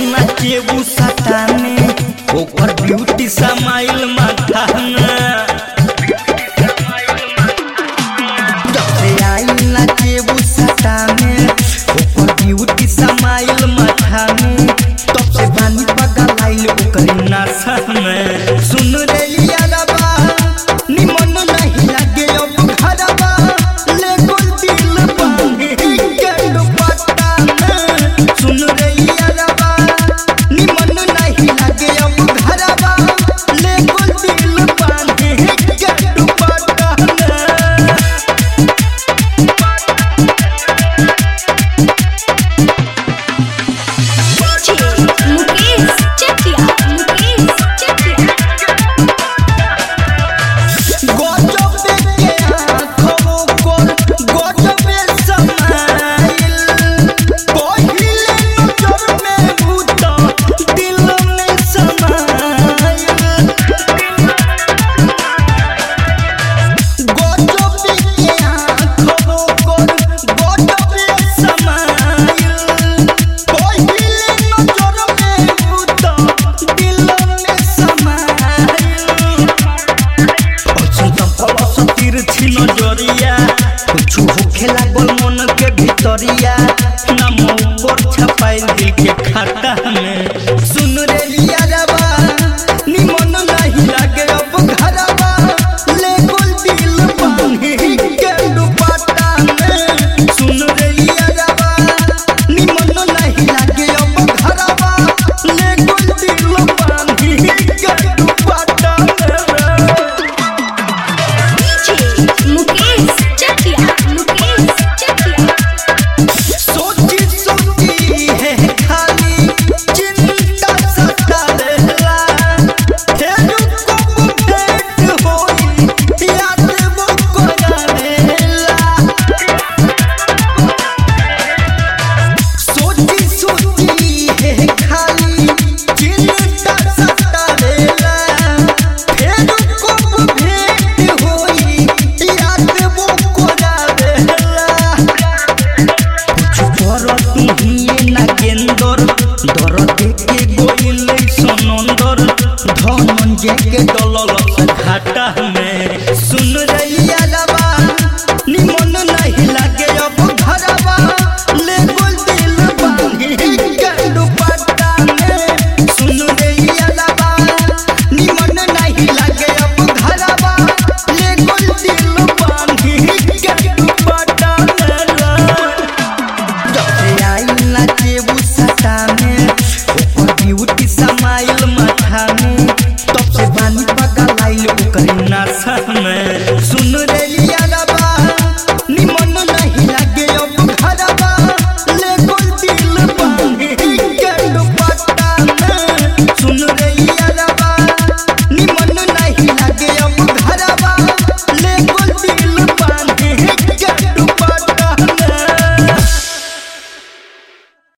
नाचे उ सताने ओकर ब्यूटी समाइल माथा में जब से आई नाचे उ सताने ओकर ब्यूटी समाइल माथा में तब से बानी पगलाइल ओकर नशा में। सुन रे यारबा निमन नहीं लागे अब घरबा ले गोल दिल बांधे के दुपट्टा में। सुन रे यारबा निमन नहीं लागे अब घरबा ले गोल दिल बांधे के दुपट्टा में। नजरिया कुछ होखे लागल मन के भीतरिया नाम ऊपर छपाइल दिल के खाता में। सुन रे यारबा निमन नहीं लागे अब घरबा ले गोल दिल बांधे के दुपट्टा में। सुन रे यारबा निमन नहीं लागे अब घरबा ले गोल दिल बांधे के दुपट्टा में। के डलल घाटा में। सुन रे यारबा निमन नहीं लागे अब घरबा ले गोल दिल बांधे के दुपट्टा में। सुन रे यारबा निमन नहीं लागे अब घरबा ले गोल दिल बांधे के दुपट्टा में। जब से आई नाचे उ सताने ओकर ब्यूटी समाइल माथा में तब से बानी पगलाइल ओकर नशा में। सुन रे